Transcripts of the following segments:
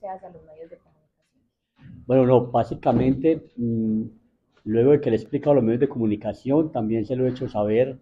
ustedes a los medios de comunicación? Bueno, no, básicamente, luego de que le he explicado a los medios de comunicación, también se lo he hecho saber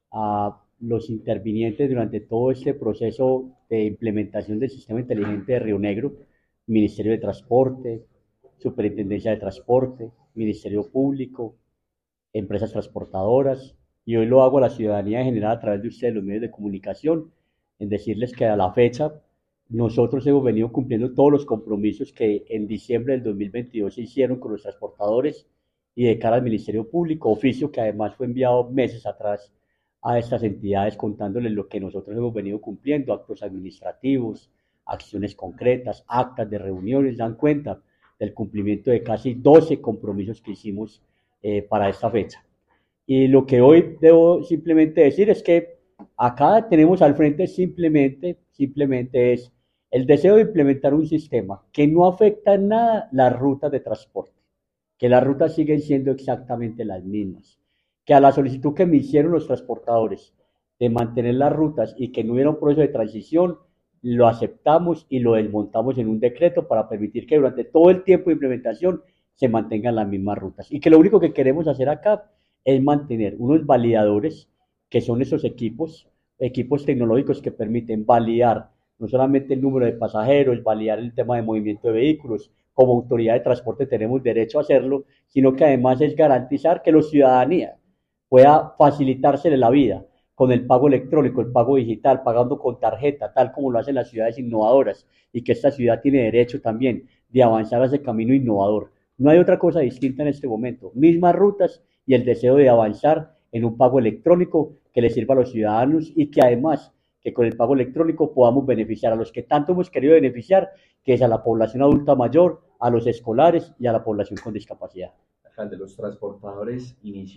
a los intervinientes durante todo este proceso de implementación del sistema inteligente de Río Negro, Ministerio de Transporte, Superintendencia de Transporte, Ministerio Público, empresas transportadoras, y hoy lo hago a la ciudadanía en general a través de ustedes, los medios de comunicación, en decirles que a la fecha nosotros hemos venido cumpliendo todos los compromisos que en diciembre del 2022 se hicieron con los transportadores y de cara al Ministerio Público, oficio que además fue enviado meses atrás a estas entidades contándoles lo que nosotros hemos venido cumpliendo, actos administrativos, acciones concretas, actas de reuniones, dan cuenta del cumplimiento de casi 12 compromisos que hicimos para esta fecha. Y lo que hoy debo simplemente decir es que acá tenemos al frente simplemente es el deseo de implementar un sistema que no afecta en nada las rutas de transporte, que las rutas siguen siendo exactamente las mismas, que a la solicitud que me hicieron los transportadores de mantener las rutas y que no hubiera un proceso de transición, lo aceptamos y lo desmontamos en un decreto para permitir que durante todo el tiempo de implementación se mantengan las mismas rutas. Y que lo único que queremos hacer acá es mantener unos validadores, que son esos equipos tecnológicos que permiten validar no solamente el número de pasajeros, validar el tema de movimiento de vehículos, como autoridad de transporte tenemos derecho a hacerlo, sino que además es garantizar que la ciudadanía pueda facilitársele la vida con el pago electrónico, el pago digital, pagando con tarjeta, tal como lo hacen las ciudades innovadoras, y que esta ciudad tiene derecho también de avanzar a ese camino innovador. No hay otra cosa distinta en este momento, mismas rutas y el deseo de avanzar en un pago electrónico que le sirva a los ciudadanos y que además que con el pago electrónico podamos beneficiar a los que tanto hemos querido beneficiar, que es a la población adulta mayor, a los escolares y a la población con discapacidad. Alcalde, los transportadores inician